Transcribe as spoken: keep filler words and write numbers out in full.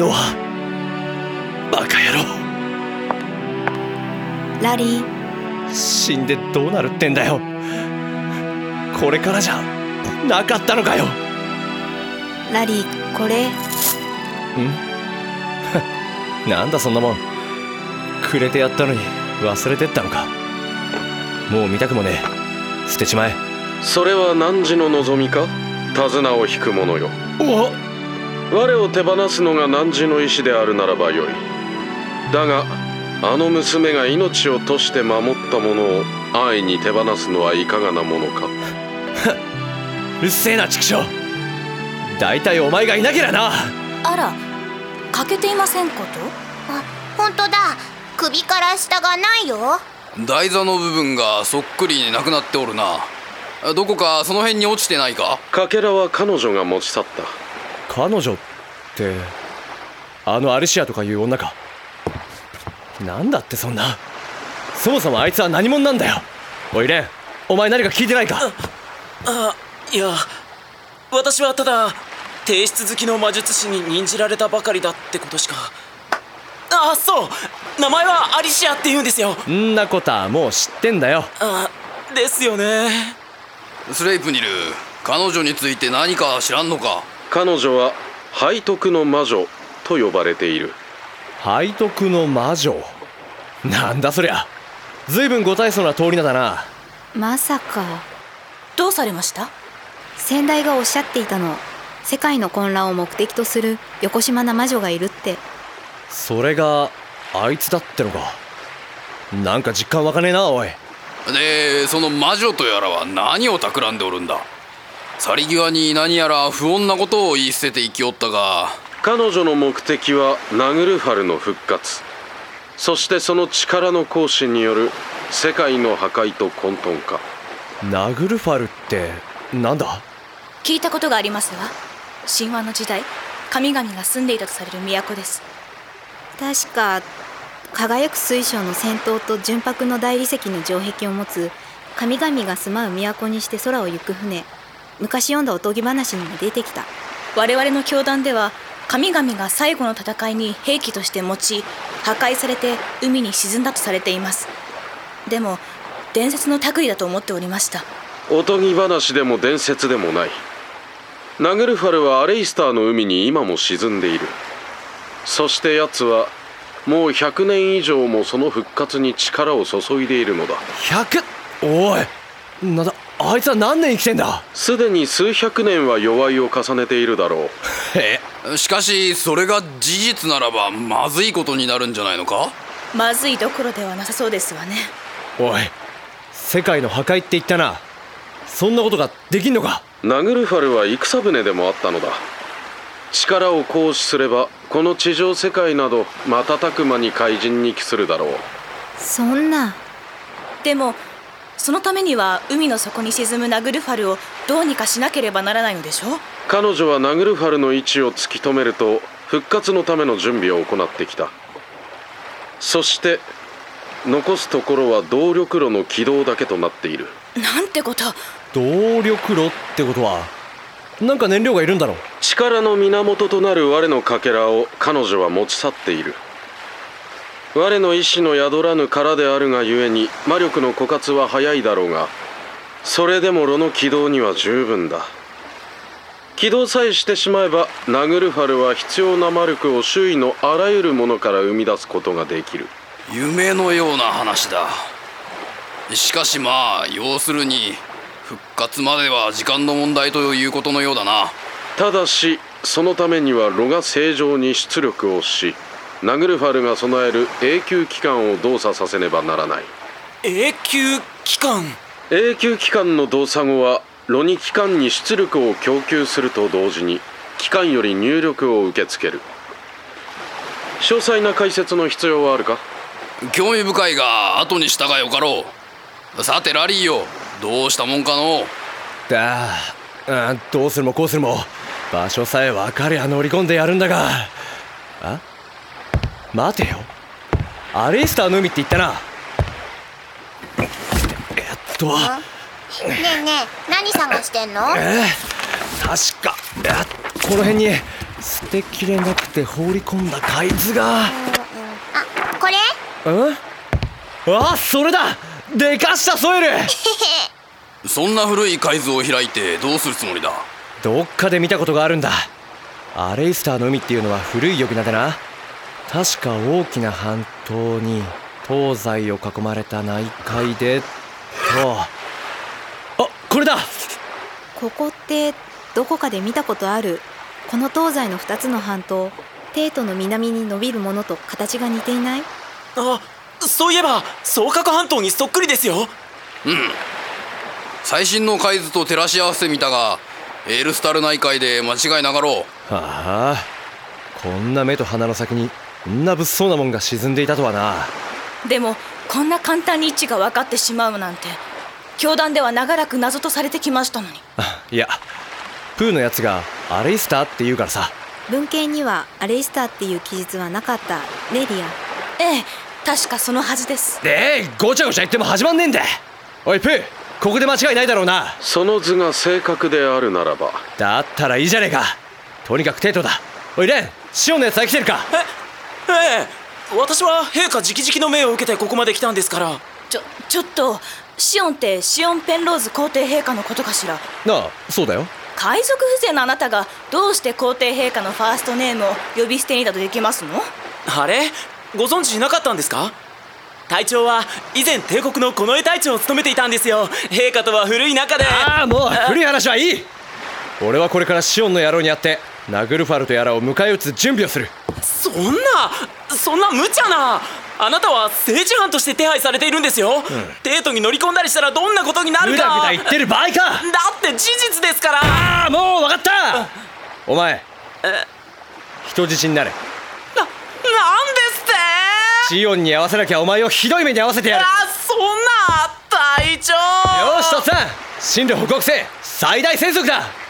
ノア、バカ野郎。 ラリー、 死んでどうなるってんだよ。これからじゃなかったのかよ。 ラリー、これ。 んなんだそんなもん。くれてやったのに忘れてったのか。もう見たくもねえ。捨てちまえ。 それは汝の望みか。手綱を引く者よ。 お我を手放すのが汝の意志であるならばよい。だがあの娘が命を賭して守ったものを安易に手放すのはいかがなものか。 うっせえな畜生。だいたいお前がいなけりゃな。 あら、欠けていませんこと。 あ、本当だ。首から下がないよ。 台座の部分がそっくりになくなっておるな。どこかその辺に落ちてないか。 かけらは彼女が持ち去った。 彼女ってあのアリシアとかいう女か。なんだってそんな。そもそもあいつは何者なんだよ。おいレン、お前何か聞いてないか。 あ、いや、私はただ提出好きの魔術師に任じられたばかりだってことしか。あ、そう、名前はアリシアって言うんですよ。 んなことはもう知ってんだよ。 あ、ですよね。 スレイプニル、彼女について何か知らんのか。 彼女は背徳の魔女と呼ばれている。 背徳の魔女。なんだそりゃ。ずいぶんご大層な通り名だな。 まさか。 どうされました？先代がおっしゃっていたの。世界の混乱を目的とする横島な魔女がいるって。 それがあいつだってのか。なんか実感わかねえな。おいで、その魔女とやらは何を企んでおるんだ。去り際に何やら不穏なことを言い捨てて生きおったが。 彼女の目的はナグルファルの復活、そしてその力の行使による世界の破壊と混沌化。 ナグルファルってなんだ。 聞いたことがありますわ。神話の時代、神々が住んでいたとされる都です。確か輝く水晶の先頭と純白の大理石の城壁を持つ神々が住まう都にして空を行く船。昔読んだおとぎ話にも出てきた。我々の教団では神々が最後の戦いに兵器として用い、破壊されて海に沈んだとされています。でも伝説の類だと思っておりました。 おとぎ話でも伝説でもない。ナグルファルはアレイスターの海に今も沈んでいる。そして奴はもうひゃくねん以上もその復活に力を注いでいるのだ。 ひゃく？おい、なんだあいつは何年生きてんだ。 すでに数百年は弱いを重ねているだろう。 えしかしそれが事実ならばまずいことになるんじゃないのか。 まずいどころではなさそうですわね。 おい、世界の破壊って言ったな。そんなことができんのか。 ナグルファルは戦船でもあったのだ。力を行使すればこの地上世界など瞬く間に怪人に帰するだろう。 そんな。でもそのためには海の底に沈むナグルファルをどうにかしなければならないのでしょう。 彼女はナグルファルの位置を突き止めると復活のための準備を行ってきた。そして残すところは動力炉の起動だけとなっている。 なんてこと。 動力炉ってことはなんか燃料がいるんだろう。 力の源となる我のかけらを彼女は持ち去っている。我の意志の宿らぬ殻であるがゆえに魔力の枯渇は早いだろうが、それでも炉の起動には十分だ。起動さえしてしまえばナグルファルは必要な魔力を周囲のあらゆるものから生み出すことができる。 夢のような話だ。しかしまあ要するに復活までは時間の問題ということのようだな。 ただしそのためには炉が正常に出力をし、ナグルファルが備える永久機関を動作させねばならない。 永久機関。 永久機関の動作後は炉に機関に出力を供給すると同時に機関より入力を受け付ける。詳細な解説の必要はあるか。 興味深いが後に従いよかろう。さてラリーよ、どうしたもんかの。 だあ、どうするもこうするも場所さえ分かりゃ乗り込んでやるんだが。あ、待てよ、アレイスターの海って言ったな。えっとねえねえ、何探してんの？ えー、確かこの辺に捨てきれなくて放り込んだ海図が。 あ、これ？ うんあ、それだ。でかしたソエル。 そんな古い海図を開いてどうするつもりだ？ どっかで見たことがあるんだ。アレイスターの海っていうのは古い呼び名でな。確か大きな半島に東西を囲まれた内海でと。あ、これだ。 ここってどこかで見たことある。この東西のふたつの半島、テートの南に伸びるものと形が似ていない？ あ、そういえば双角半島にそっくりですよ。 うん、最新の海図と照らし合わせてみたが、エールスタル内海で間違いなかろう。 はあ、こんな目と鼻の先にこんな物騒なもんが沈んでいたとはな。 でもこんな簡単に位置が分かってしまうなんて、教団では長らく謎とされてきましたのに。 あ、いや、プーのやつがアレイスターって言うからさ。 文献にはアレイスターっていう記述はなかった、レディア。ええ、確かそのはずです。 で、ごちゃごちゃ言っても始まんねえんだ。おいプー、ここで間違いないだろうな。 その図が正確であるならば。 だったらいいじゃねえか。とにかくテートだ。おいレン、シオンのやつは来てるか？ え、ええ、私は陛下直々の命を受けてここまで来たんですから。 ちょ、ちょっと、シオンってシオン・ペンローズ皇帝陛下のことかしら？ なあ、そうだよ。 海賊風情のあなたがどうして皇帝陛下のファーストネームを呼び捨てにだとできますの？ あれ、ご存知なかったんですか？隊長は以前帝国の近衛隊長を務めていたんですよ。陛下とは古い仲で。 ああ、もう古い話はいい。俺はこれからシオンの野郎に会ってナグルファルとやらを迎え撃つ準備をする。 そんなそんな無茶な。あなたは政治犯として手配されているんですよ、うん、テートに乗り込んだりしたらどんなことになるか。 グダグダ言ってる場合か。だって事実ですから。 ああ、もう分かった。お前人質になれ。 な、なんですって？ シオンに合わせなきゃお前をひどい目に遭わせてやる。 あ、そんな隊長。 よしとっさん、進路報告せ。最大戦速だ。